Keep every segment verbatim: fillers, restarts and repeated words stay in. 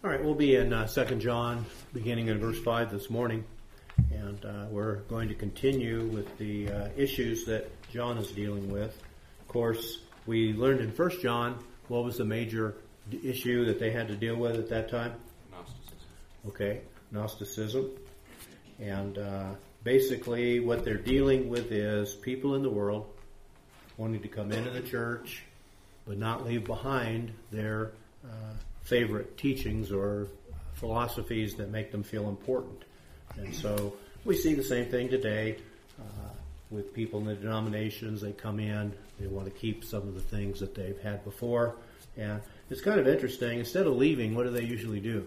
All right, we'll be in uh, Second John, beginning in verse five this morning. And uh, we're going to continue with the uh, issues that John is dealing with. Of course, we learned in First John what was the major d- issue that they had to deal with at that time? Gnosticism. Okay, Gnosticism. And uh, basically what they're dealing with is people in the world wanting to come into the church but not leave behind their uh, favorite teachings or philosophies that make them feel important. And so we see the same thing today uh, with people in the denominations. They come in, they want to keep some of the things that they've had before. And it's kind of interesting. Instead of leaving, what do they usually do?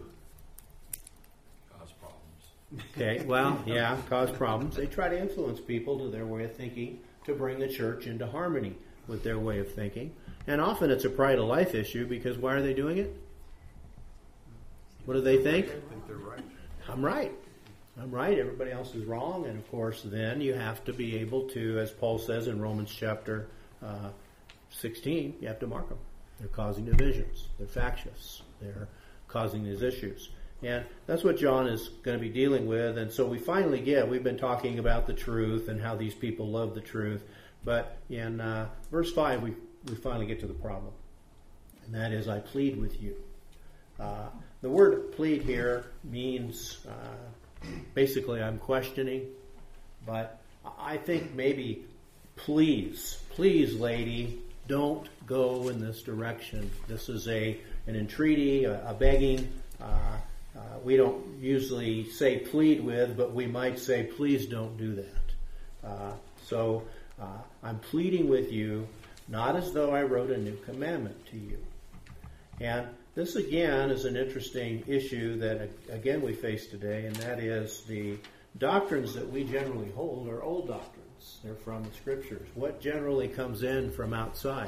Cause problems. Okay, well, yeah, cause problems. They try to influence people to their way of thinking to bring the church into harmony with their way of thinking. And often it's a pride of life issue because why are they doing it? What do they think? I think they're right. I'm right. I'm right. Everybody else is wrong. And of course, then you have to be able to, as Paul says in Romans chapter uh, sixteen, you have to mark them. They're causing divisions. They're factious. They're causing these issues. And that's what John is going to be dealing with. And so we finally get, we've been talking about the truth and how these people love the truth. But in uh, verse five, we, we finally get to the problem. And that is, I plead with you. Uh, the word plead here means... Uh, Basically, I'm questioning, but I think maybe, please, please, lady, don't go in this direction. This is a an entreaty, a, a begging. Uh, uh, we don't usually say plead with, but we might say, please don't do that. Uh, so uh, I'm pleading with you, not as though I wrote a new commandment to you. And this, again, is an interesting issue that, again, we face today, and that is the doctrines that we generally hold are old doctrines. They're from the Scriptures. What generally comes in from outside?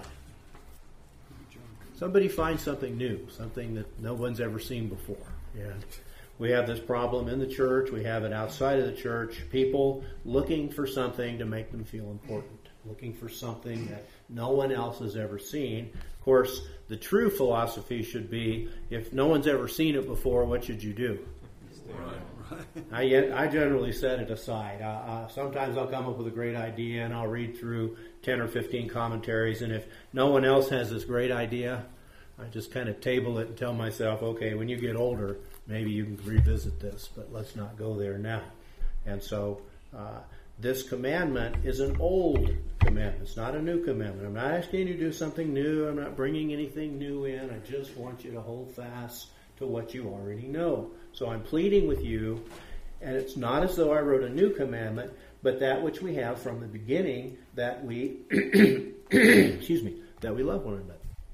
Somebody finds something new, something that no one's ever seen before. And we have this problem in the church. We have it outside of the church. People looking for something to make them feel important, looking for something that no one else has ever seen. Of course, the true philosophy should be, if no one's ever seen it before, what should you do? Right. I, I generally set it aside. Uh, uh, sometimes I'll come up with a great idea and I'll read through ten or fifteen commentaries, and if no one else has this great idea, I just kind of table it and tell myself, okay, when you get older, maybe you can revisit this, but let's not go there now. And so uh, this commandment is an old commandment. It's not a new commandment. I'm not asking you to do something new. I'm not bringing anything new in. I just want you to hold fast to what you already know. So I'm pleading with you, and it's not as though I wrote a new commandment, but that which we have from the beginning, that we, excuse me, that we love one another.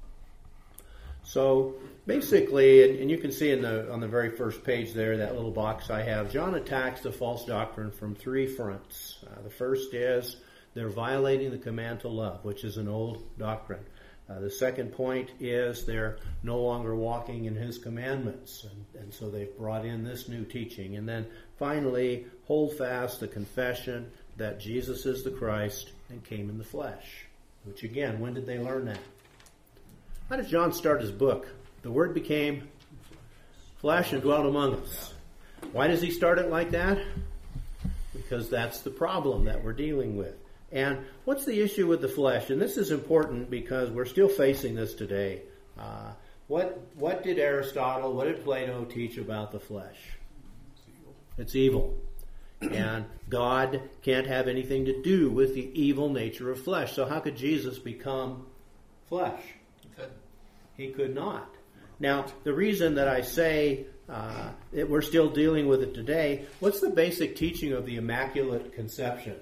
So basically, and, and you can see in the on the very first page there, that little box I have, John attacks the false doctrine from three fronts. Uh, the first is they're violating the command to love, which is an old doctrine. Uh, the second point is they're no longer walking in his commandments, and, and so they've brought in this new teaching. And then finally, hold fast the confession that Jesus is the Christ and came in the flesh. Which again, when did they learn that? How did John start his book? The Word became flesh and dwelt among us. Why does he start it like that? Because that's the problem that we're dealing with. And what's the issue with the flesh? And this is important because we're still facing this today. Uh, what what did Aristotle, what did Plato teach about the flesh? It's evil. And God can't have anything to do with the evil nature of flesh. So how could Jesus become flesh? He could. He could not. Now, the reason that I say uh, that we're still dealing with it today, what's the basic teaching of the Immaculate Conception?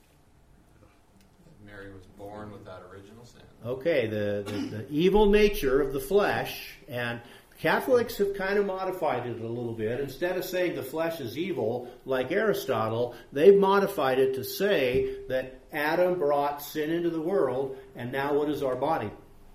Mary was born without original sin. Okay, the, the, the evil nature of the flesh, and Catholics have kind of modified it a little bit. Instead of saying the flesh is evil, like Aristotle, they've modified it to say that Adam brought sin into the world, and now what is our body?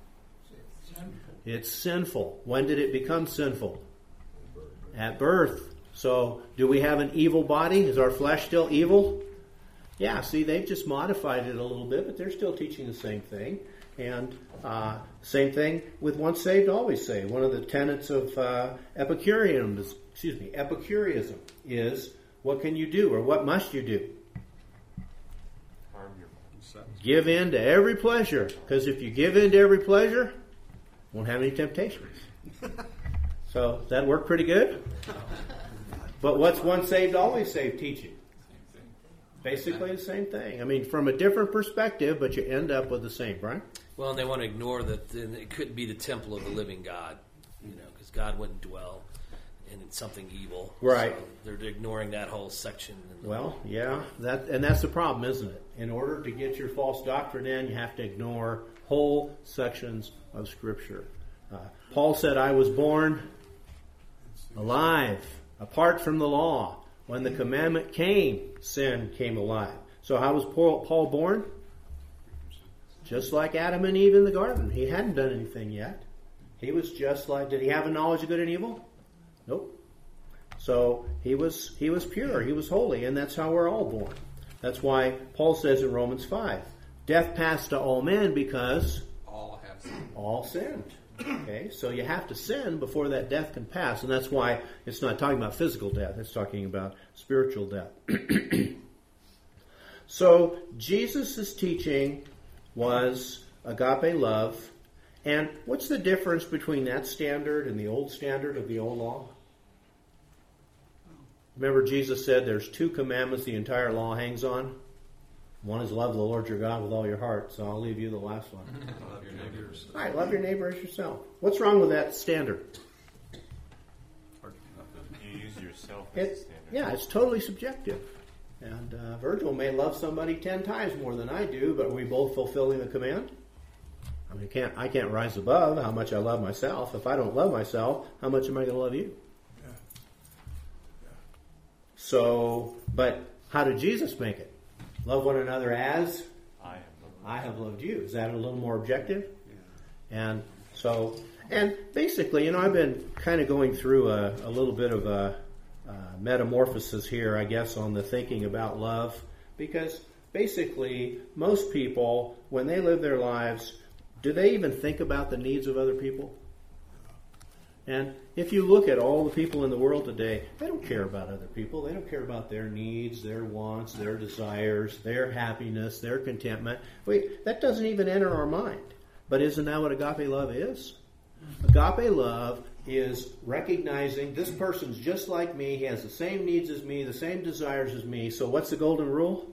It's sinful. When did it become sinful? At birth. So, do we have an evil body? Is our flesh still evil? Yeah, see, they've just modified it a little bit, but they're still teaching the same thing. And uh, same thing with once saved, always saved. One of the tenets of uh, Epicureanism, excuse me, Epicureanism is, what can you do or what must you do? Harm your sense. Give in to every pleasure, because if you give in to every pleasure, you won't have any temptations. So does that work pretty good? But what's once saved, always saved teaching? Basically the same thing. I mean, from a different perspective, but you end up with the same, right? Well, and they want to ignore that it couldn't be the temple of the living God, you know, because God wouldn't dwell in something evil. Right. So they're ignoring that whole section. Well, yeah, that and that's the problem, isn't it? In order to get your false doctrine in, you have to ignore whole sections of Scripture. Uh, Paul said, I was born alive, apart from the law. When the commandment came, sin came alive. So how was Paul, Paul born? Just like Adam and Eve in the garden. He hadn't done anything yet. He was just like, did he have a knowledge of good and evil? Nope. So he was he was pure, he was holy, and that's how we're all born. That's why Paul says in Romans five, death passed to all men because All have sinned. all sinned. Okay, so you have to sin before that death can pass, and that's why it's not talking about physical death, it's talking about spiritual death. So Jesus' teaching was agape love, and what's the difference between that standard and the old standard of the old law? Remember Jesus said there's two commandments the entire law hangs on? One is love the Lord your God with all your heart, so I'll leave you the last one. Love your neighbors. All right, love your neighbor as yourself. What's wrong with that standard? You use yourself as a It, standard. yeah, it's totally subjective. And uh, Virgil may love somebody ten times more than I do, but are we both fulfilling the command? I mean, can't, I can't rise above how much I love myself. If I don't love myself, how much am I going to love you? Yeah. Yeah. So, but how did Jesus make it? Love one another as I am the I have loved you. Is that a little more objective? Yeah. And so, and basically, you know, I've been kind of going through a, a little bit of a, a metamorphosis here, I guess, on the thinking about love. Because basically, most people, when they live their lives, do they even think about the needs of other people? And if you look at all the people in the world today, they don't care about other people. They don't care about their needs, their wants, their desires, their happiness, their contentment. Wait, that doesn't even enter our mind. But isn't that what agape love is? Agape love is recognizing this person's just like me. He has the same needs as me, the same desires as me. So what's the golden rule?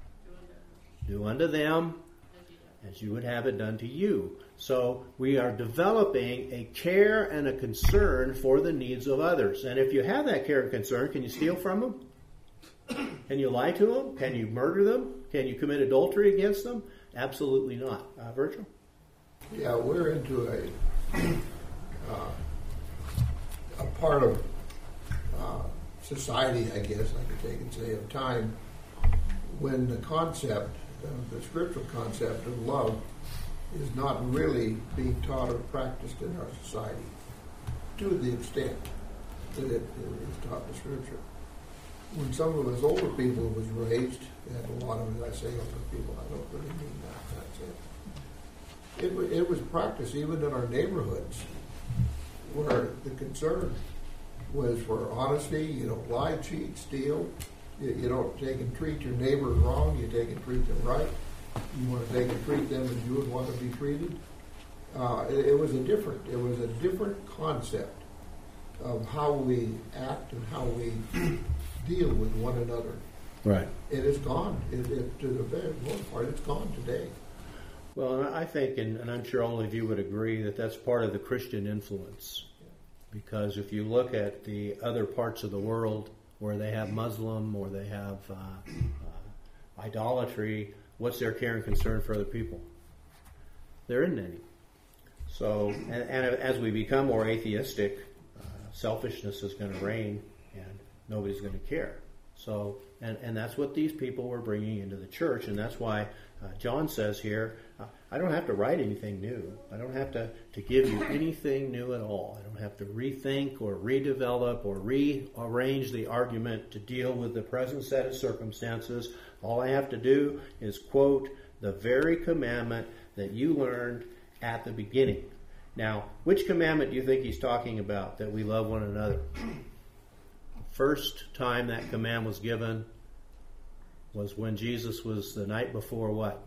Do unto them as you would have it done to you. So we are developing a care and a concern for the needs of others. And if you have that care and concern, can you steal from them? Can you lie to them? Can you murder them? Can you commit adultery against them? Absolutely not. Uh, Virgil? Yeah, we're into a uh, a part of uh, society, I guess I could take and say, of time when the concept, uh, the scriptural concept of love is not really being taught or practiced in our society to the extent that it is taught in the scripture. When some of us older people was raised, and a lot of it, I say older people, I don't really mean that, that's it. It, wa- it was practiced even in our neighborhoods, where the concern was for honesty. You don't lie, cheat, steal. You, you don't take and treat your neighbor wrong. You take and treat them right. You want to take and treat them as you would want to be treated. Uh, it, it was a different. It was a different concept of how we act and how we deal with one another. Right. It is gone. It, it, to the very most part, it's gone today. Well, and I think, and, and I'm sure all of you would agree, that that's part of the Christian influence. Because if you look at the other parts of the world where they have Muslim or they have uh, uh, idolatry, what's their care and concern for other people? There isn't any. So, and, and as we become more atheistic, uh, selfishness is going to reign and nobody's going to care. So, and, and that's what these people were bringing into the church, and that's why uh, John says here, uh, I don't have to write anything new. I don't have to, to give you anything new at all. I don't have to rethink or redevelop or rearrange the argument to deal with the present set of circumstances. All I have to do is quote the very commandment that you learned at the beginning. Now, which commandment do you think he's talking about, that we love one another? First time that command was given was when Jesus was the night before what?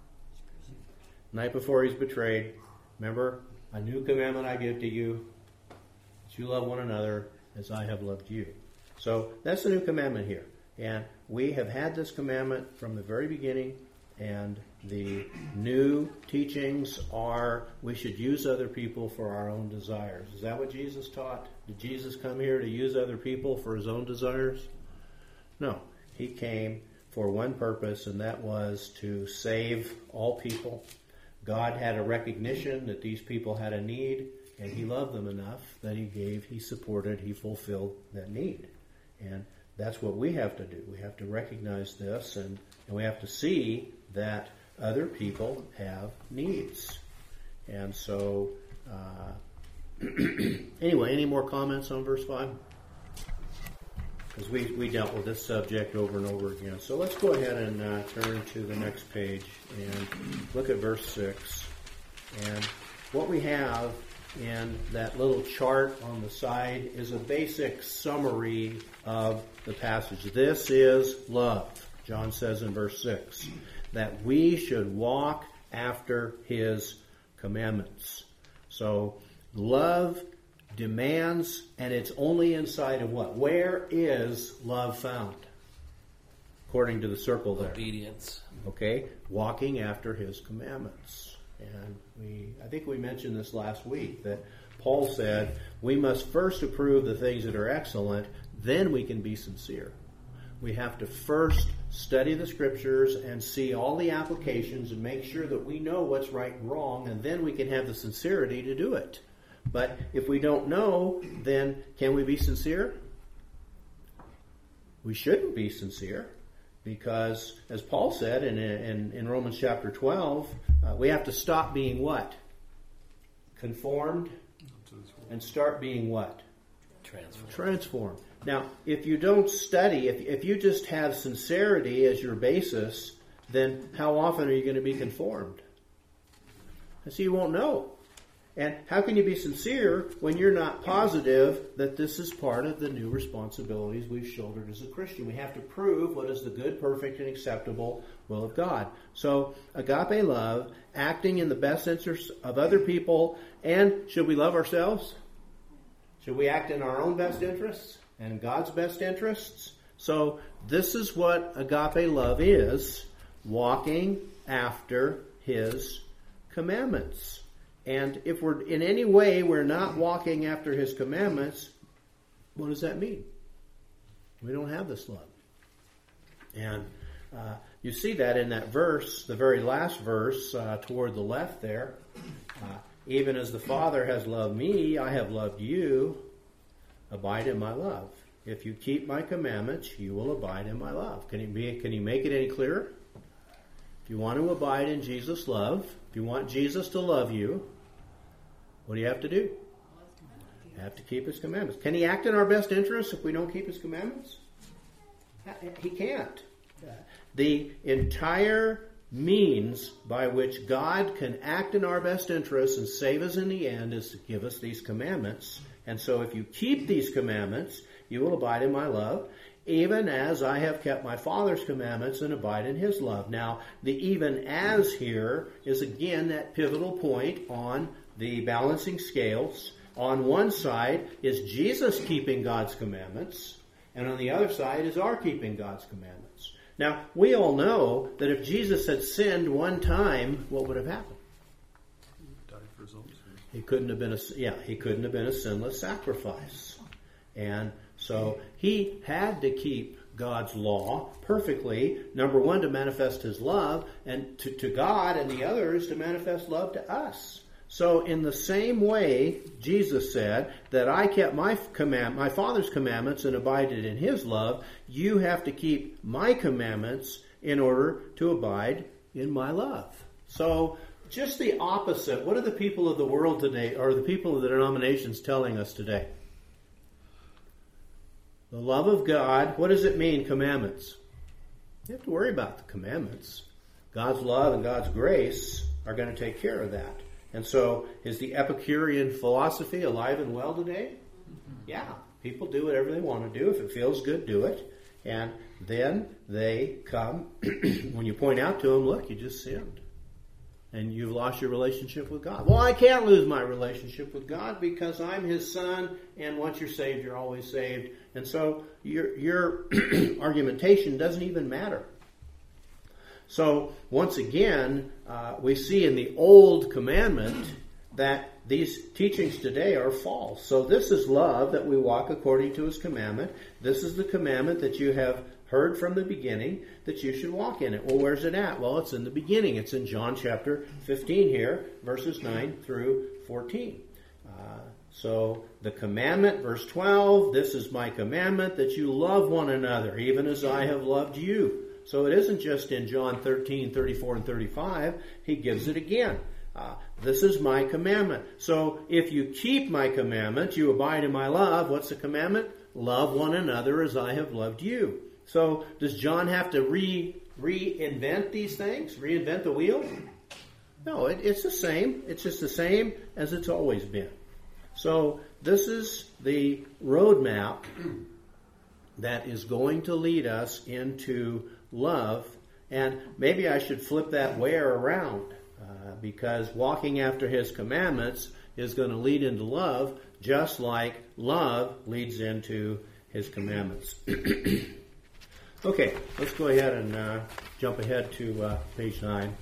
Night before he's betrayed. Remember, a new commandment I give to you, that you love one another as I have loved you. So that's the new commandment here. And we have had this commandment from the very beginning, and the new teachings are we should use other people for our own desires. Is that what Jesus taught? Did Jesus come here to use other people for his own desires? No. He came for one purpose, and that was to save all people. God had a recognition that these people had a need, and he loved them enough that he gave, he supported, he fulfilled that need. And that's what we have to do. We have to recognize this, and, and we have to see that other people have needs. And so, uh, anyway, any more comments on verse five? Because we, we dealt with this subject over and over again. So let's go ahead and uh, turn to the next page and look at verse six. And what we have in that little chart on the side is a basic summary of the passage. This is love, John says in verse six, that we should walk after his commandments. So love demands, and it's only inside of what? Where is love found? According to the circle there. Obedience. Okay? Walking after his commandments. And we, I think we mentioned this last week, that Paul said, we must first approve the things that are excellent, then we can be sincere. We have to first study the scriptures and see all the applications and make sure that we know what's right and wrong, and then we can have the sincerity to do it. But if we don't know, then can we be sincere? We shouldn't be sincere, because as Paul said in, in, in Romans chapter twelve, uh, we have to stop being what? Conformed, and start being what? Transformed. Transformed. Now, if you don't study, if, if you just have sincerity as your basis, then how often are you going to be conformed? And so you won't know. And how can you be sincere when you're not positive that this is part of the new responsibilities we've shouldered as a Christian? We have to prove what is the good, perfect, and acceptable will of God. So, agape love, acting in the best interest of other people, and should we love ourselves? Should we act in our own best interests and God's best interests? So, this is what agape love is, walking after his commandments. And if we're in any way we're not walking after his commandments, what does that mean? We don't have this love. And uh, you see that in that verse, the very last verse uh, toward the left there. Uh, Even as the Father has loved me, I have loved you. Abide in my love. If you keep my commandments, you will abide in my love. Can he be, can he make it any clearer? If you want to abide in Jesus' love, if you want Jesus to love you, what do you have to do? You have to keep his commandments. Can he act in our best interests if we don't keep his commandments? He can't. The entire means by which God can act in our best interests and save us in the end is to give us these commandments. And so if you keep these commandments, you will abide in my love, even as I have kept my Father's commandments and abide in his love. Now, the even as here is again that pivotal point on the balancing scales. On one side is Jesus keeping God's commandments, and on the other side is our keeping God's commandments. Now, we all know that if Jesus had sinned one time, what would have happened? Died for his own sins. He couldn't have been a yeah, he couldn't have been a sinless sacrifice. And so he had to keep God's law perfectly. Number one, to manifest his love and to, to God, and the other is to manifest love to us. So in the same way, Jesus said that I kept my command, my Father's commandments and abided in his love. You have to keep my commandments in order to abide in my love. So just the opposite. What are the people of the world today, or the people of the denominations telling us today? The love of God, what does it mean, commandments? You have to worry about the commandments. God's love and God's grace are going to take care of that. And so, is the Epicurean philosophy alive and well today? Yeah. People do whatever they want to do. If it feels good, do it. And then they come, when you point out to them, look, you just sinned. And you've lost your relationship with God. Well, I can't lose my relationship with God because I'm His son, and once you're saved, you're always saved. And so your, your argumentation doesn't even matter. So, once again, uh, we see in the Old Commandment that these teachings today are false. So this is love, that we walk according to His commandment. This is the commandment that you have heard from the beginning, that you should walk in it. Well, where's it at? Well, it's in the beginning. It's in John chapter fifteen here, verses nine through fourteen. Uh, so the commandment, verse twelve, this is my commandment, that you love one another, even as I have loved you. So it isn't just in John thirteen, thirty-four, and thirty-five. He gives it again. Uh, this is my commandment. So if you keep my commandment, you abide in my love. What's the commandment? Love one another as I have loved you. So does John have to re reinvent these things? Reinvent the wheel? No, it, it's the same. It's just the same as it's always been. So this is the roadmap that is going to lead us into love. And maybe I should flip that where around. Uh, because walking after His commandments is going to lead into love, just like love leads into His commandments. Okay, let's go ahead and uh, jump ahead to uh, page nine.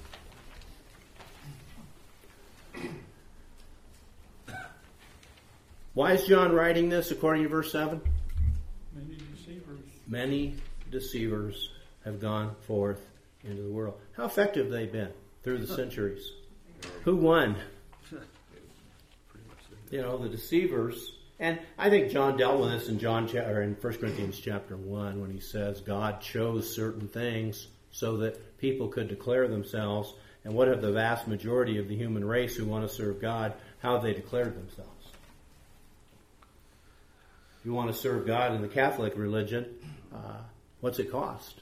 Why is John writing this according to verse seven? Many deceivers. Many deceivers have gone forth into the world. How effective have they been through the centuries? Who won? You know, the deceivers. And I think John dealt with this in John or in First Corinthians chapter one when he says God chose certain things so that people could declare themselves. And what have the vast majority of the human race who want to serve God, how have they declared themselves? If you want to serve God in the Catholic religion, uh, what's it cost?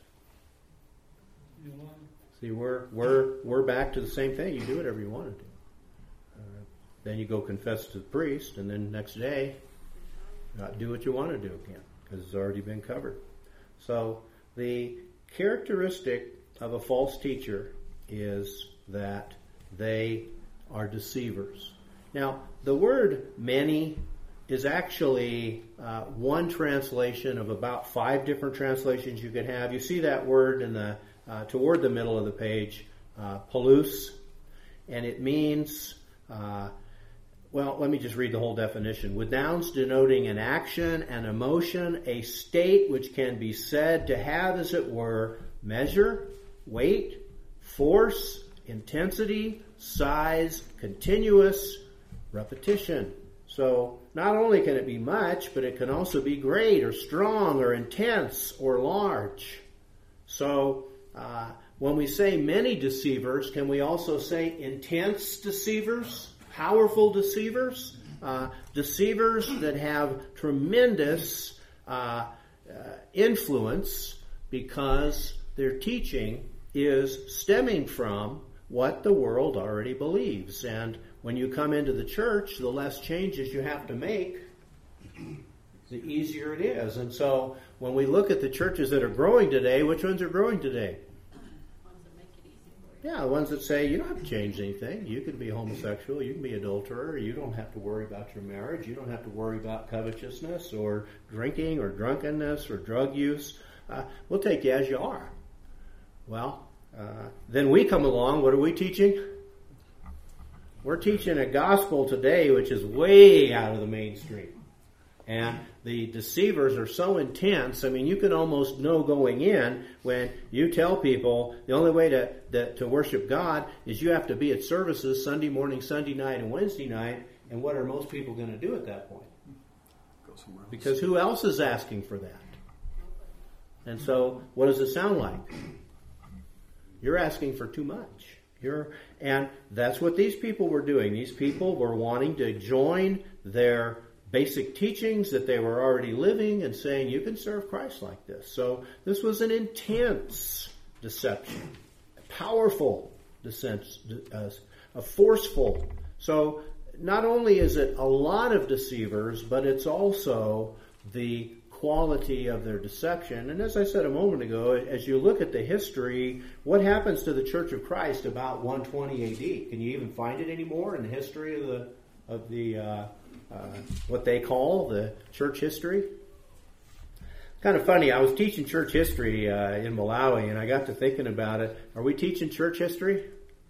See, we're we're we're back to the same thing. You do whatever you want to do. Uh, then you go confess to the priest, and then next day, uh, do what you want to do again because it's already been covered. So the characteristic of a false teacher is that they are deceivers. Now, the word many is actually uh, one translation of about five different translations you could have. You see that word in the Uh, toward the middle of the page, uh, polus, and it means, uh, well, let me just read the whole definition. With nouns denoting an action, an emotion, a state which can be said to have, as it were, measure, weight, force, intensity, size, continuous, repetition. So not only can it be much, but it can also be great or strong or intense or large. So Uh, when we say many deceivers, can we also say intense deceivers, powerful deceivers, uh, deceivers that have tremendous uh, uh, influence because their teaching is stemming from what the world already believes. And when you come into the church, the less changes you have to make, the easier it is. And so when we look at the churches that are growing today, which ones are growing today? Yeah, the ones that say you don't have to change anything. You can be homosexual, you can be adulterer, you don't have to worry about your marriage, you don't have to worry about covetousness or drinking or drunkenness or drug use. Uh, we'll take you as you are. Well, uh, then we come along, what are we teaching? We're teaching a gospel today which is way out of the mainstream. And the deceivers are so intense. I mean, you can almost know going in when you tell people the only way to, to, to worship God is you have to be at services Sunday morning, Sunday night, and Wednesday night. And what are most people going to do at that point? Go somewhere else. Because who else is asking for that? And so what does it sound like? You're asking for too much. You're, and that's what these people were doing. These people were wanting to join their basic teachings that they were already living and saying, you can serve Christ like this. So this was an intense deception, a powerful a forceful. So not only is it a lot of deceivers, but it's also the quality of their deception. And as I said a moment ago, as you look at the history, what happens to the Church of Christ about one twenty A D? Can you even find it anymore in the history of the of the uh, uh, what they call the church history? Kind of funny. I was teaching church history uh, in Malawi, and I got to thinking about it. Are we teaching church history?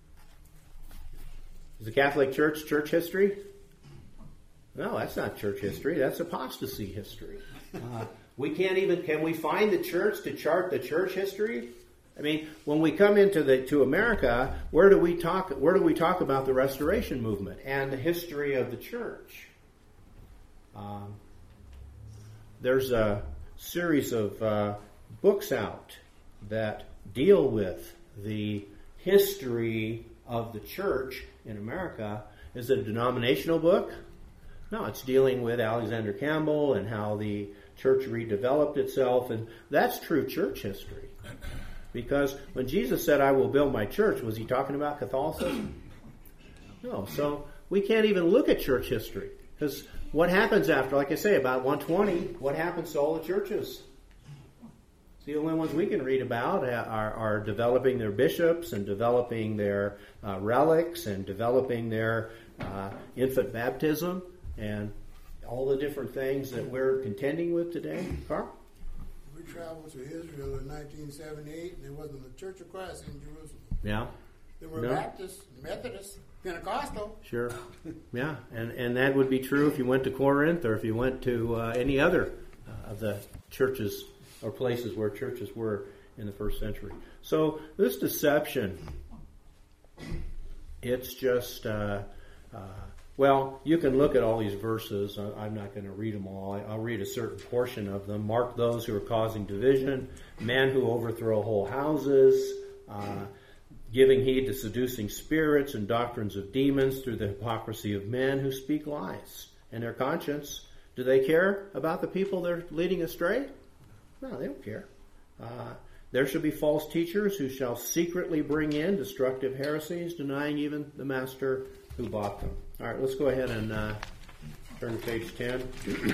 Is the Catholic Church church history? No, that's not church history. That's apostasy history. Uh, we can't even. Can we find the church to chart the church history? I mean, when we come into the to America, where do we talk? Where do we talk about the Restoration movement and the history of the church? Um, there's a series of uh, books out that deal with the history of the church in America. Is it a denominational book? No, it's dealing with Alexander Campbell and how the church redeveloped itself, and that's true church history. Because when Jesus said, I will build my church, was he talking about Catholicism? No, so we can't even look at church history. Because what happens after, like I say, about one twenty, what happens to all the churches? The only ones we can read about are, are developing their bishops and developing their uh, relics and developing their uh, infant baptism and all the different things that we're contending with today. Carl? We traveled to Israel in nineteen seventy-eight, and there wasn't a Church of Christ in Jerusalem. Yeah. There were No. Baptists, Methodists, Pentecostal. Sure. Yeah, and, and that would be true if you went to Corinth or if you went to uh, any other uh, of the churches or places where churches were in the first century. So this deception, it's just, uh, uh, well, you can look at all these verses. I'm not going to read them all. I'll read a certain portion of them. Mark those who are causing division, men who overthrow whole houses, uh, giving heed to seducing spirits and doctrines of demons through the hypocrisy of men who speak lies. And their conscience, do they care about the people they're leading astray? No, they don't care. Uh, there shall be false teachers who shall secretly bring in destructive heresies, denying even the master who bought them. All right, let's go ahead and uh, turn to page ten.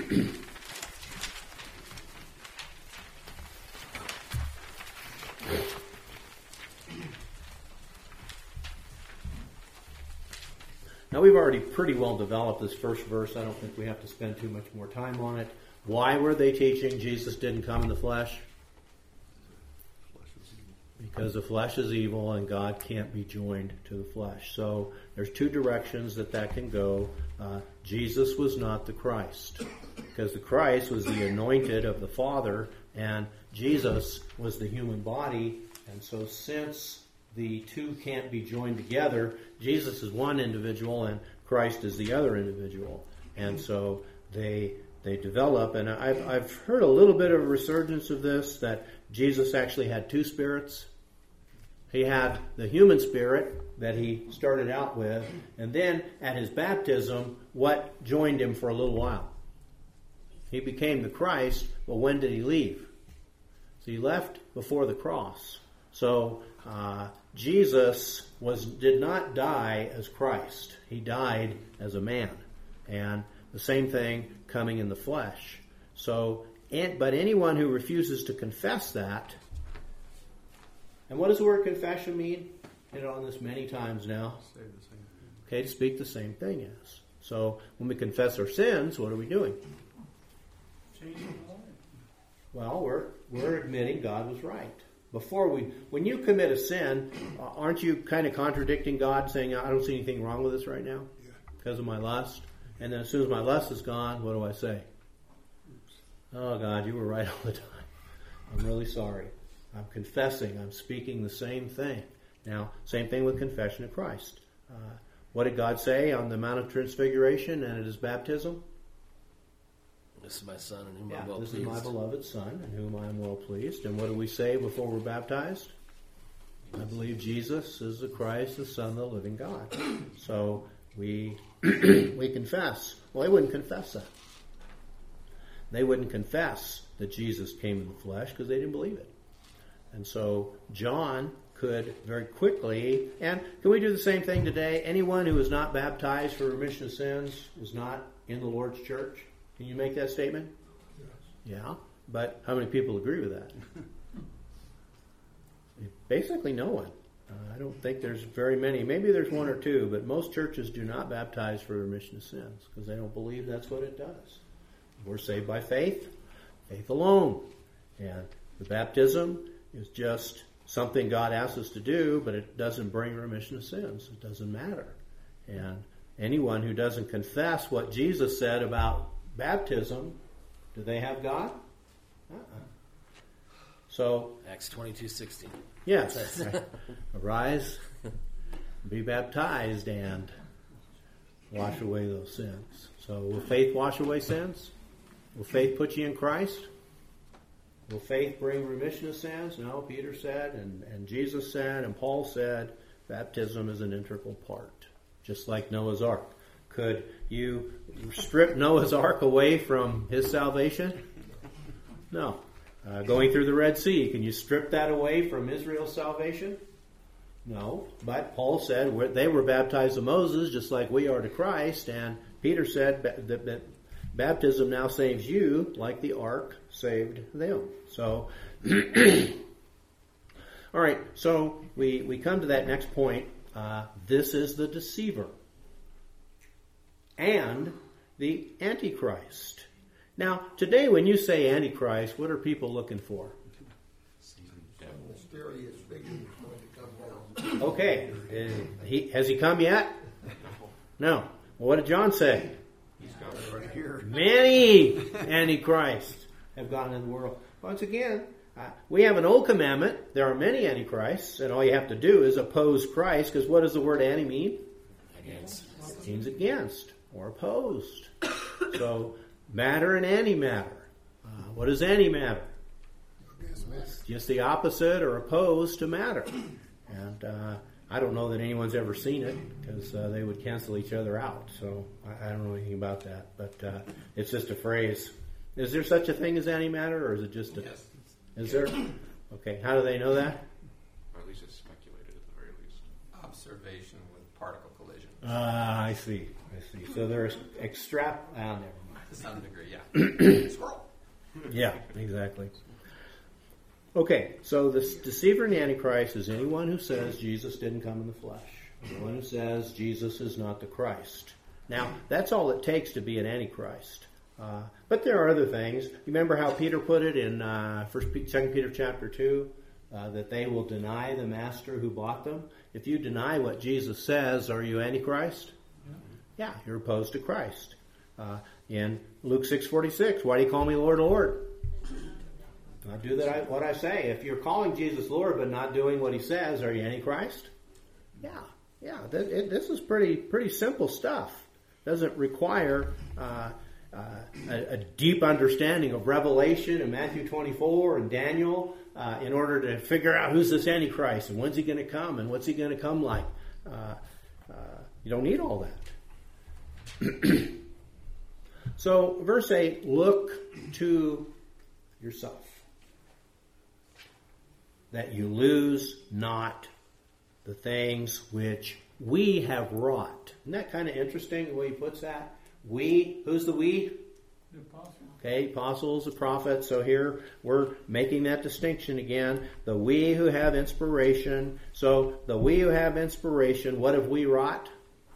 Now, we've already pretty well developed this first verse. I don't think we have to spend too much more time on it. Why were they teaching Jesus didn't come in the flesh? Because the flesh is evil and God can't be joined to the flesh. So there's two directions that that can go. Uh, Jesus was not the Christ, because the Christ was the anointed of the Father, and Jesus was the human body. And so since the two can't be joined together, Jesus is one individual and Christ is the other individual. And so they they develop, and I've, I've heard a little bit of a resurgence of this, that Jesus actually had two spirits. He had the human spirit that he started out with, and then at his baptism, what joined him for a little while? He became the Christ, but when did he leave? So he left before the cross. So uh, Jesus was did not die as Christ. He died as a man. And the same thing coming in the flesh. So, and, but anyone who refuses to confess that, and what does the word confession mean? Hit on this many times now. Say the same thing. Okay, to speak the same thing as. So when we confess our sins, what are we doing? Changing the life. Well, we're we're admitting God was right. Before we, when you commit a sin, uh, aren't you kind of contradicting God, saying, I don't see anything wrong with this right now Yeah. because of my lust? And then as soon as my lust is gone, what do I say? Oh, God, you were right all the time. I'm really sorry. I'm confessing. I'm speaking the same thing. Now, same thing with confession of Christ. Uh, what did God say on the Mount of Transfiguration and at his baptism? This is my son in whom Yeah, I'm well this pleased. is my beloved Son, in whom I am well pleased. And what do we say before we're baptized? I believe Jesus is the Christ, the Son of the living God. So we we confess. Well, they wouldn't confess that. They wouldn't confess that Jesus came in the flesh because they didn't believe it. And so John could very quickly, and can we do the same thing today? Anyone who is not baptized for remission of sins is not in the Lord's church. Can you make that statement? Yes. Yeah, but how many people agree with that? Basically no one. Uh, I don't think there's very many. Maybe there's one or two, but most churches do not baptize for remission of sins because they don't believe that's what it does. We're saved by faith, faith alone. And the baptism is just something God asks us to do, but it doesn't bring remission of sins. It doesn't matter. And anyone who doesn't confess what Jesus said about baptism, do they have God? Uh-uh. So, Acts twenty-two sixteen. yes, arise, be baptized, and wash away those sins. So will faith wash away sins? Will faith put you in Christ? Will faith bring remission of sins? No, Peter said, and, and Jesus said, and Paul said, baptism is an integral part, just like Noah's Ark. Could you strip Noah's Ark away from his salvation? No. Uh, going through the Red Sea, can you strip that away from Israel's salvation? No. But Paul said they were baptized to Moses just like we are to Christ, and Peter said that baptism now saves you like the ark saved them. So, all right, so we, we come to that next point. Uh, this is the deceiver and the Antichrist. Now, today when you say Antichrist, what are people looking for? A mysterious figure is going to come down. Okay. Uh, he, has he come yet? No. Well, what did John say? He's got it right here. Many Antichrists have gone in the world. Once again, uh, we have an old commandment. There are many Antichrists, and all you have to do is oppose Christ, because what does the word anti mean? Against. It means against or opposed. So, matter and antimatter. Uh, what is antimatter? Against matter. Just the opposite or opposed to matter. And uh, I don't know that anyone's ever seen it because uh, they would cancel each other out. So I, I don't know anything about that. But uh, it's just a phrase. Is there such a thing as antimatter, or is it just a... Yes. Is there? Okay. How do they know that? Or at least it's speculated at the very least. Observation with particle collision. Ah, I see. I see. So there's extrap... Ah, never mind. To some degree, yeah. Squirrel. Yeah, exactly. Okay, so this deceiver and the Antichrist is anyone who says Jesus didn't come in the flesh. Anyone who says Jesus is not the Christ. Now, that's all it takes to be an Antichrist. Uh, but there are other things. Remember how Peter put it in uh, First, Second Peter chapter two, uh, that they will deny the master who bought them. If you deny what Jesus says, are you Antichrist? Yeah, you're opposed to Christ. Uh, in Luke six forty-six, why do you call me Lord, Lord? I do that I, what I say. If you're calling Jesus Lord but not doing what he says, are you Antichrist? Yeah, yeah. That, it, this is pretty pretty simple stuff. Doesn't require uh, uh, a, a deep understanding of Revelation and Matthew twenty-four and Daniel uh, in order to figure out who's this Antichrist and when's he going to come and what's he going to come like. Uh, uh, you don't need all that. So, verse eight, look to yourself, that you lose not the things which we have wrought. Isn't that kind of interesting the way he puts that? We, who's the we? The apostle. Okay, apostles, the prophets. So here we're making that distinction again. The we who have inspiration. So the we who have inspiration, what have we wrought?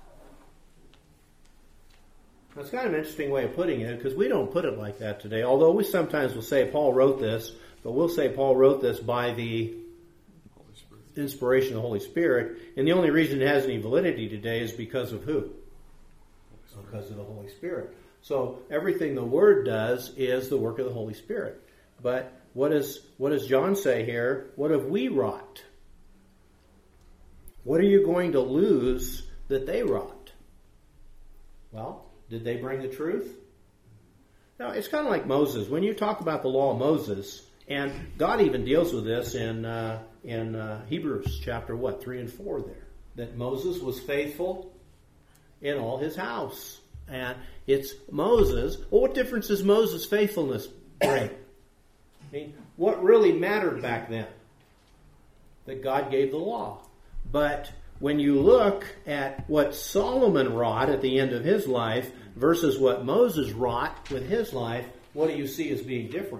That's kind of an interesting way of putting it, because we don't put it like that today. Although we sometimes will say Paul wrote this, but we'll say Paul wrote this by the Holy Spirit. inspiration of the Holy Spirit. And the only reason it has any validity today is because of who? Because of the Holy Spirit. So everything the Word does is the work of the Holy Spirit. But what, is, what does John say here? What have we wrought? What are you going to lose that they wrought? Well, did they bring the truth? Now, it's kind of like Moses. When you talk about the law of Moses, and God even deals with this in uh, in uh, Hebrews chapter, what, three and four there, that Moses was faithful in all his house. And it's Moses. Well, what difference does Moses' faithfulness bring? I mean, what really mattered back then? that God gave the law. But when you look at what Solomon wrought at the end of his life versus what Moses wrought with his life, what do you see as being different?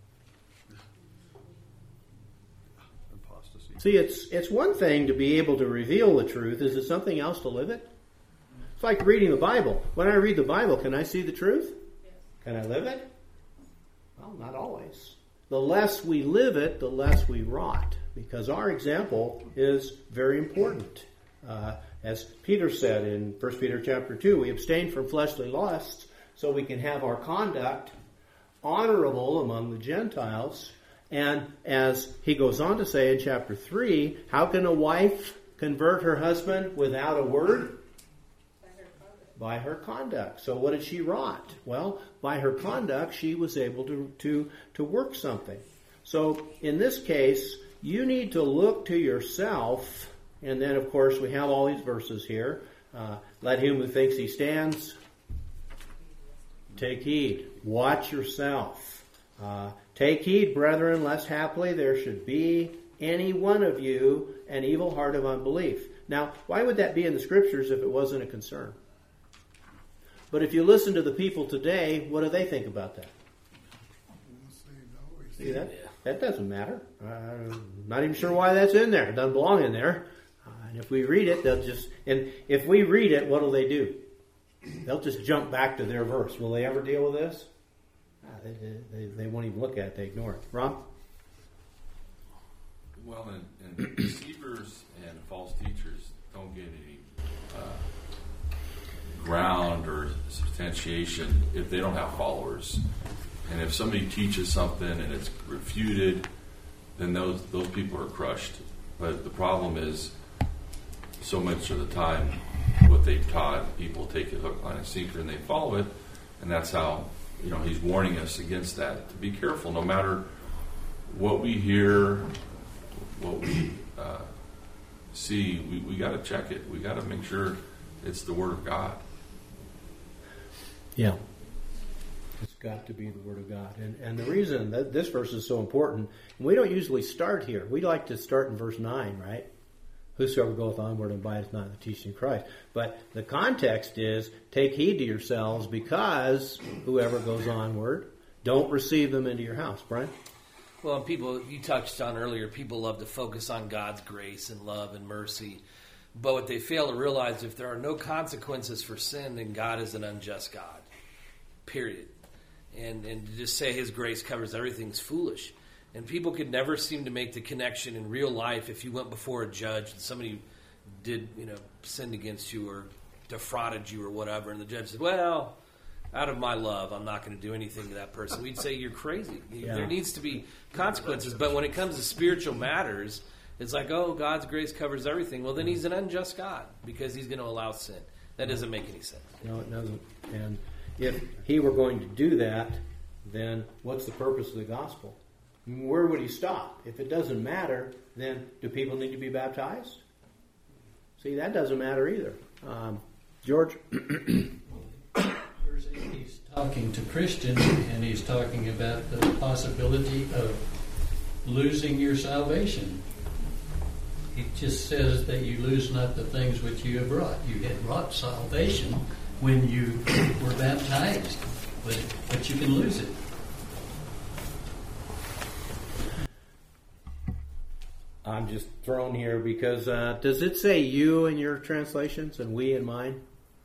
Apostasy. See, it's it's one thing to be able to reveal the truth. Is it something else to live it? It's like reading the Bible. When I read the Bible, can I see the truth? Can I live it? Well, not always. The less we live it, the less we rot, because our example is very important. Uh, as Peter said in First Peter chapter two, we abstain from fleshly lusts so we can have our conduct honorable among the Gentiles. And as he goes on to say in chapter three, how can a wife convert her husband without a word? By her conduct. So what did she rot? Well, by her conduct, she was able to, to, to work something. So in this case, you need to look to yourself, and then of course we have all these verses here. Uh, Let him who thinks he stands take heed. Watch yourself. Uh, take heed, brethren, lest haply there should be any one of you an evil heart of unbelief. Now, why would that be in the Scriptures if it wasn't a concern? But if you listen to the people today, what do they think about that? See that? Yeah. That doesn't matter. I'm not even sure why that's in there. It doesn't belong in there. Uh, and if we read it, they'll just, and if we read it, what will they do? They'll just jump back to their verse. Will they ever deal with this? Uh, they, they, they won't even look at it. They ignore it. Ron? Well, and, and deceivers and false teachers don't get any uh, ground or substantiation if they don't have followers. And if somebody teaches something and it's refuted, then those those people are crushed. But the problem is, so much of the time, what they've taught, people take it hook, line, and sinker, and they follow it. And that's how, you know, he's warning us against that. To be careful, no matter what we hear, what we uh, see, we, we got to check it. We got to make sure it's the Word of God. Yeah. It's got to be the Word of God. And and the reason that this verse is so important, and we don't usually start here. We like to start in verse nine, right? Whosoever goeth onward and abideth not in the teaching of Christ. But the context is, take heed to yourselves, because whoever goes onward, don't receive them into your house. Brian? Well, people, you touched on earlier, people love to focus on God's grace and love and mercy. But what they fail to realize, if there are no consequences for sin, then God is an unjust God. Period. And and to just say His grace covers everything is foolish. And people could never seem to make the connection in real life if you went before a judge and somebody did, you know, sinned against you or defrauded you or whatever, and the judge said, well, out of my love, I'm not going to do anything to that person. We'd say you're crazy. Yeah. There needs to be consequences. But when it comes to spiritual matters, it's like, oh, God's grace covers everything. Well, then He's an unjust God because He's going to allow sin. That doesn't make any sense. No, it doesn't. And if He were going to do that, then what's the purpose of the gospel? Where would He stop? If it doesn't matter, then do people need to be baptized? See, that doesn't matter either. Um, George? He's talking to Christians, and he's talking about the possibility of losing your salvation. He just says that you lose not the things which you have wrought. You had wrought salvation when you were baptized, but, but you can lose it. I'm just thrown here because uh, does it say you in your translations and we in mine?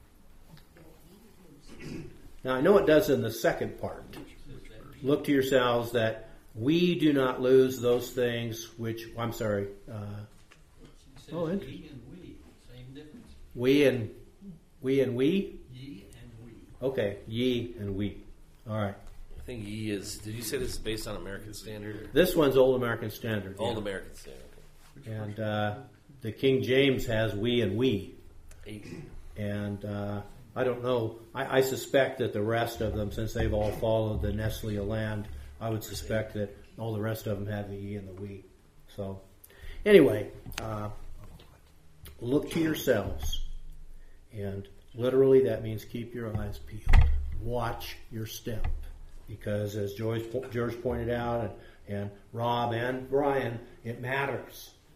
Now I know it does in the second part. Look to yourselves that we do not lose those things which, I'm sorry. Uh, oh, interesting. Ye and we, same difference. We and we and we? Ye and we. Okay, ye and we. All right. I think ye is, did you say this is based on American Standard? Or? This one's Old American Standard. Old yeah. American Standard. Okay. And uh, the King James has we and we. Eight. And uh, I don't know. I, I suspect that the rest of them, since they've all followed the Nestle land, I would suspect that all the rest of them have the ye and the we. So, anyway, uh, look to yourselves. And literally that means keep your eyes peeled. Watch your step. Because as George, George pointed out, and, and Rob and Brian, it matters.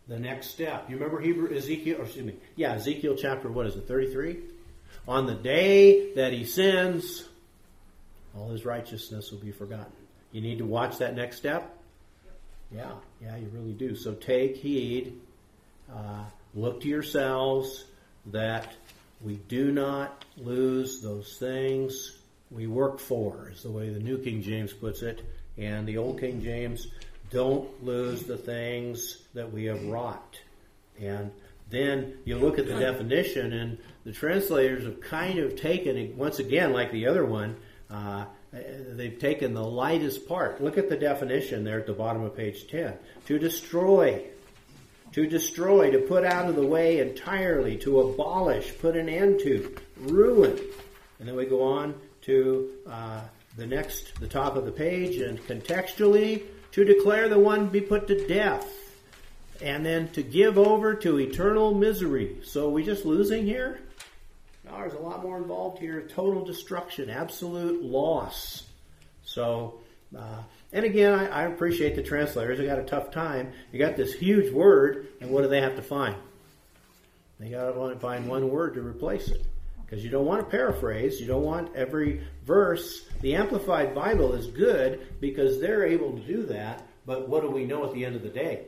the next step. You remember Hebrew Ezekiel, or excuse me, yeah, Ezekiel chapter, what is it, thirty-three? On the day that he sins, all his righteousness will be forgotten. You need to watch that next step? Yeah, yeah, you really do. So take heed, uh, look to yourselves that we do not lose those things we work for, is the way the New King James puts it. And the Old King James, don't lose the things that we have wrought. And then you look at the definition, and the translators have kind of taken it, once again, like the other one, uh, they've taken the lightest part. Look at the definition there at the bottom of page ten. To destroy. To destroy, to put out of the way entirely, to abolish, put an end to, ruin. And then we go on to uh, the next, the top of the page, and contextually, to declare the one be put to death. And then to give over to eternal misery. So are we just losing here? No, there's a lot more involved here. Total destruction, absolute loss. So, uh, and again, I, I appreciate the translators. They got a tough time. You got this huge word, and what do they have to find? They got to find one word to replace it. Because you don't want to paraphrase. You don't want every verse. The Amplified Bible is good because they're able to do that. But what do we know at the end of the day?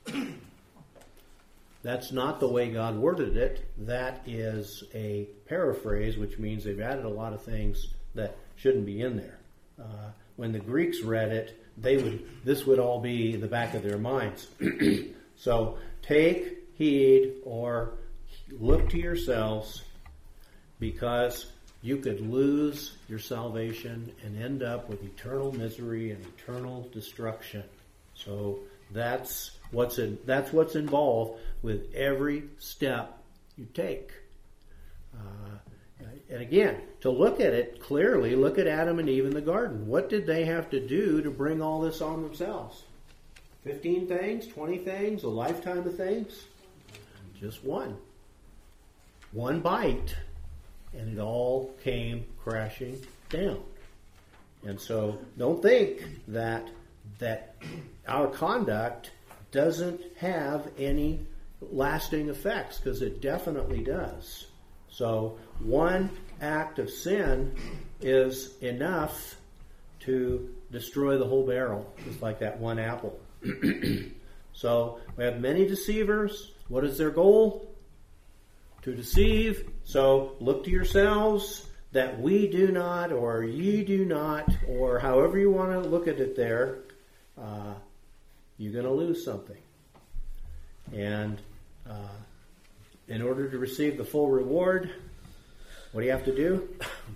That's not the way God worded it. That is a paraphrase, which means they've added a lot of things that shouldn't be in there. Uh, when the Greeks read it, they would. This would all be the back of their minds. So take heed, or look to yourselves, because you could lose your salvation and end up with eternal misery and eternal destruction. So that's what's in, that's what's involved with every step you take. Uh, and again, to look at it clearly, look at Adam and Eve in the garden. What did they have to do to bring all this on themselves? Fifteen things, twenty things, a lifetime of things? Just one. One bite, and it all came crashing down. And so don't think that that our conduct doesn't have any lasting effects, because it definitely does. So one act of sin is enough to destroy the whole barrel, just like that one apple. So we have many deceivers. What is their goal? To deceive. So look to yourselves that we do not, or ye do not, or however you want to look at it there, uh, you're going to lose something. And uh, in order to receive the full reward, what do you have to do?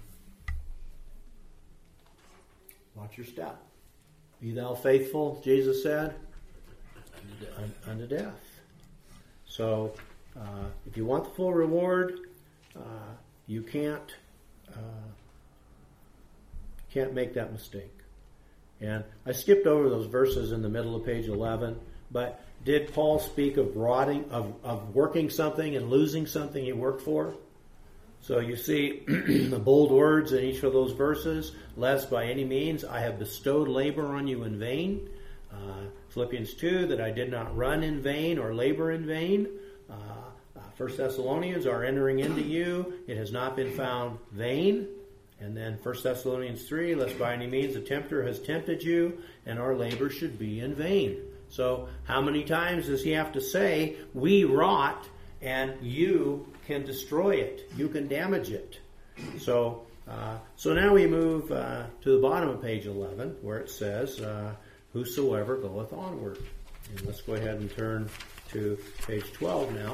Watch your step. Be thou faithful, Jesus said, unto death. Un- unto death. So, uh, if you want the full reward, uh, you can't uh, can't make that mistake. And I skipped over those verses in the middle of page eleven, but did Paul speak of rotting, of, of working something and losing something he worked for? So you see the bold words in each of those verses. Lest by any means I have bestowed labor on you in vain. Uh, Philippians two, that I did not run in vain or labor in vain. Uh, uh, First Thessalonians, our entering into you, it has not been found vain. And then First Thessalonians three, lest by any means the tempter has tempted you, and our labor should be in vain. So how many times does he have to say, we wrought, and you can destroy it. You can damage it. So uh, so now we move uh, to the bottom of page eleven, where it says, uh, whosoever goeth onward. And let's go ahead and turn to page twelve now.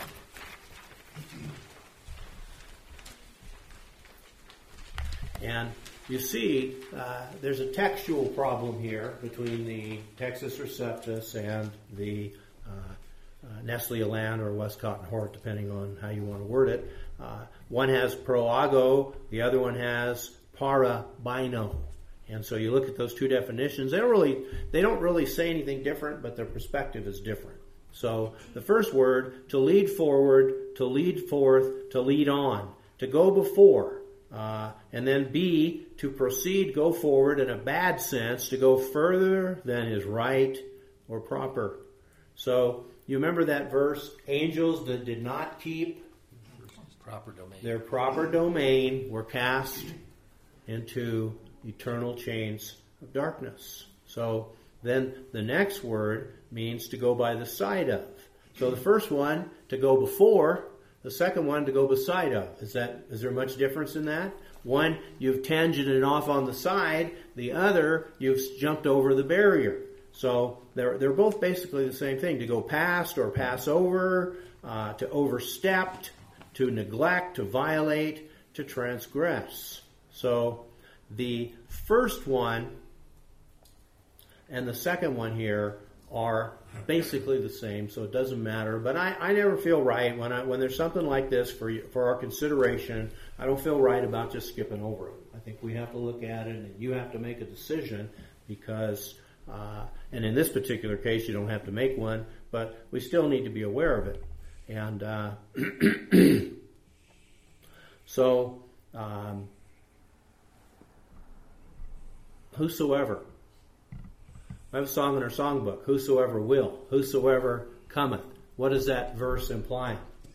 And you see, uh, there's a textual problem here between the Textus Receptus and the uh, uh, Nestle Aland or Westcott and Hort, depending on how you want to word it. Uh, one has proago, the other one has parabino. And so you look at those two definitions. They don't really, they don't really say anything different, but their perspective is different. So the first word, to lead forward, to lead forth, to lead on, to go before. Uh, and then B, to proceed, go forward in a bad sense, to go further than is right or proper. So you remember that verse, angels that did not keep Proper domain. their proper domain were cast into eternal chains of darkness. So then the next word means to go by the side of. So the first one, to go before, the second one, to go beside of. Is that, is there much difference in that? One, you've tangented off on the side. The other, you've jumped over the barrier. So they're, they're both basically the same thing. To go past or pass over, uh, to overstepped, to neglect, to violate, to transgress. So the first one and the second one here are basically the same, so it doesn't matter. But I, I never feel right when I when there's something like this for you, for our consideration. I don't feel right about just skipping over it. I think we have to look at it, and you have to make a decision because, uh, and in this particular case, you don't have to make one, but we still need to be aware of it. And uh, so, um, whosoever. I have a song in our songbook, whosoever will, whosoever cometh. What does that verse imply?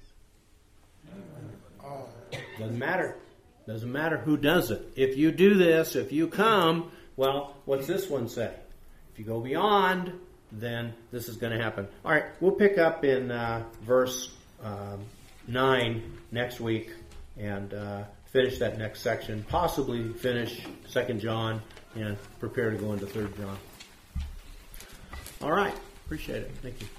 Doesn't matter. Doesn't matter who does it. If you do this, if you come, well, what's this one say? If you go beyond, then this is going to happen. All right, we'll pick up in uh, verse um, nine next week and uh, finish that next section. Possibly finish Second John and prepare to go into Third John. All right. Appreciate it. Thank you.